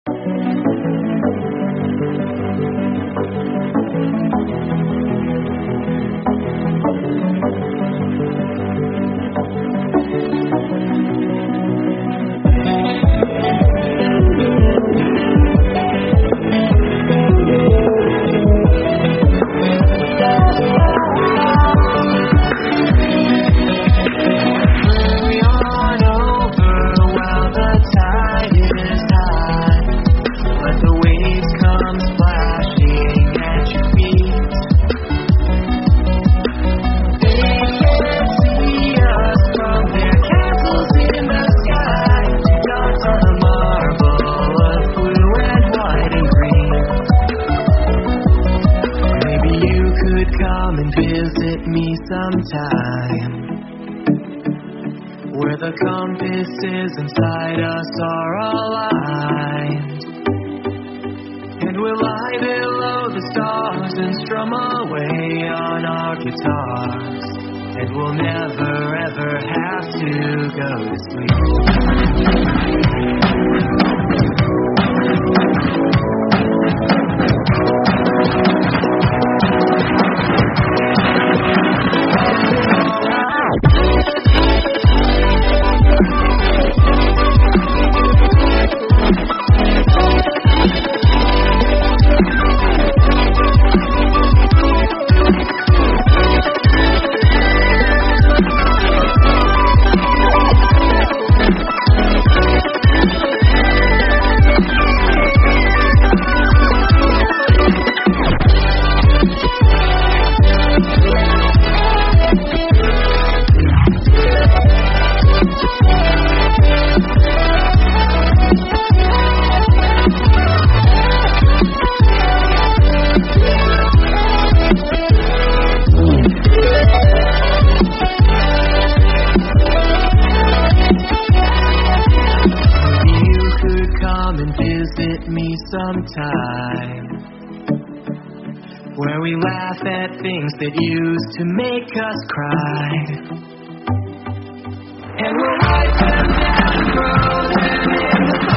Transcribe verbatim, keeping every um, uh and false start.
Sometime where the compasses inside us are aligned, and we'll lie below the stars and strum away on our guitars, and we'll never ever have to go to sleep. Sometime where we laugh at things that used to make us cry, and we'll wipe them down frozen in the